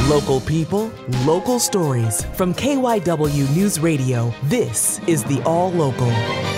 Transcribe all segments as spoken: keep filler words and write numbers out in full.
Local people, local stories. From K Y W News Radio, this is the All Local.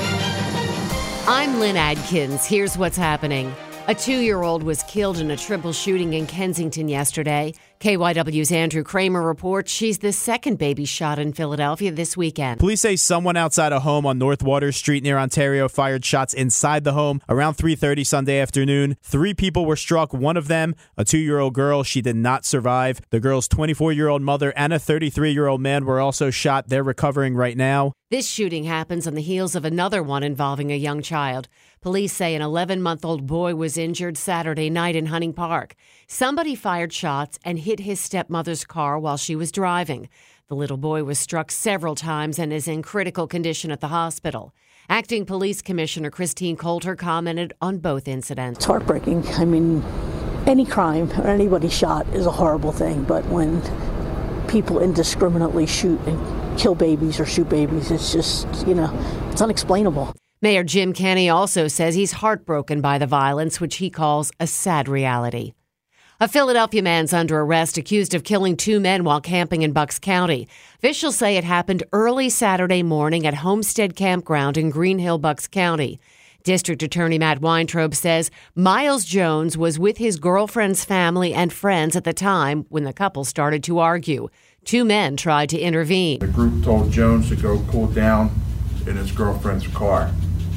I'm Lynn Adkins. Here's what's happening. A two-year-old was killed in a triple shooting in Kensington yesterday. K Y W's Andrew Kramer reports she's the second baby shot in Philadelphia this weekend. Police say someone outside a home on North Water Street near Ontario fired shots inside the home around three thirty Sunday afternoon. Three people were struck. One of them, a two-year-old girl, she did not survive. The girl's twenty-four-year-old mother and a thirty-three-year-old man were also shot. They're recovering right now. This shooting happens on the heels of another one involving a young child. Police say an eleven-month-old boy was injured Saturday night in Hunting Park. Somebody fired shots and hit his stepmother's car while she was driving. The little boy was struck several times and is in critical condition at the hospital. Acting Police Commissioner Christine Coulter commented on both incidents. It's heartbreaking. I mean, any crime or anybody shot is a horrible thing, but when people indiscriminately shoot and kill babies or shoot babies, it's just, you know, it's unexplainable. Mayor Jim Kenney also says he's heartbroken by the violence, which he calls a sad reality. A Philadelphia man's under arrest accused of killing two men while camping in Bucks County. Officials say it happened early Saturday morning at Homestead Campground in Green Hill, Bucks County. District Attorney Matt Weintraub says Miles Jones was with his girlfriend's family and friends at the time when the couple started to argue. Two men tried to intervene. The group told Jones to go cool down in his girlfriend's car.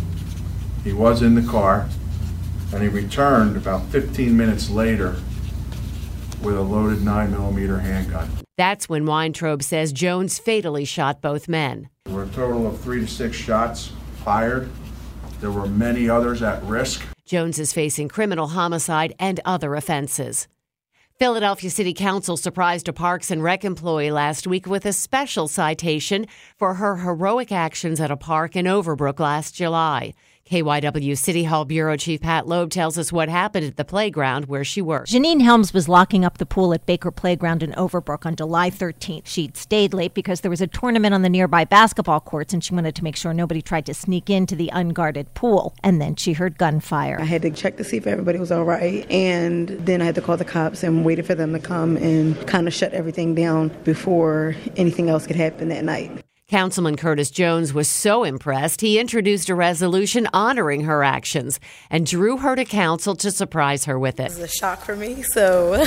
He was in the car, and he returned about fifteen minutes later with a loaded nine millimeter handgun. That's when Weintraub says Jones fatally shot both men. There were a total of three to six shots fired. There were many others at risk. Jones is facing criminal homicide and other offenses. Philadelphia City Council surprised a Parks and Rec employee last week with a special citation for her heroic actions at a park in Overbrook last July. K Y W City Hall Bureau Chief Pat Loeb tells us what happened at the playground where she worked. Janine Helms was locking up the pool at Baker Playground in Overbrook on July thirteenth. She'd stayed late because there was a tournament on the nearby basketball courts, and she wanted to make sure nobody tried to sneak into the unguarded pool. And then she heard gunfire. I had to check to see if everybody was all right, and then I had to call the cops and waited for them to come and kind of shut everything down before anything else could happen that night. Councilman Curtis Jones was so impressed, he introduced a resolution honoring her actions and drew her to council to surprise her with it. It was a shock for me, so,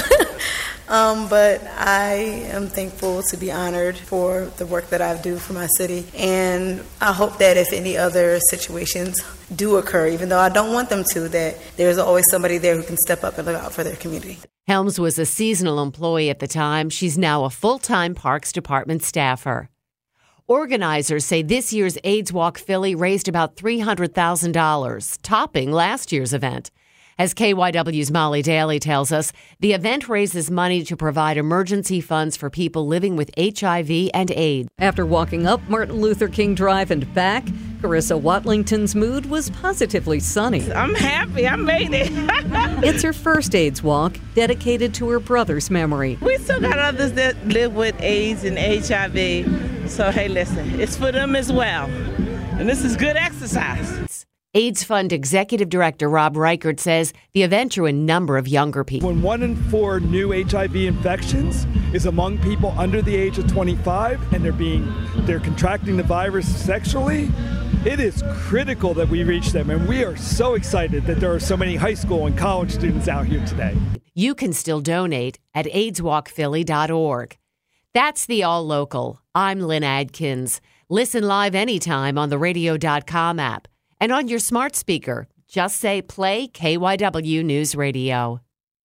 um, but I am thankful to be honored for the work that I do for my city. And I hope that if any other situations do occur, even though I don't want them to, that there's always somebody there who can step up and look out for their community. Helms was a seasonal employee at the time. She's now a full-time Parks Department staffer. Organizers say this year's AIDS Walk Philly raised about three hundred thousand dollars, topping last year's event. As K Y W's Molly Daly tells us, the event raises money to provide emergency funds for people living with H I V and AIDS. After walking up Martin Luther King Drive and back, Carissa Watlington's mood was positively sunny. I'm happy. I made it. It's her first AIDS walk, dedicated to her brother's memory. We still got others that live with AIDS and H I V. So, hey, listen, it's for them as well. And this is good exercise. AIDS Fund Executive Director Rob Reichert says the event drew a number of younger people. When one in four new H I V infections is among people under the age of twenty-five and they're being they're contracting the virus sexually, it is critical that we reach them. And we are so excited that there are so many high school and college students out here today. You can still donate at AIDS Walk Philly dot org. That's the All Local. I'm Lynn Adkins. Listen live anytime on the radio dot com app. And on your smart speaker, just say play K Y W News Radio.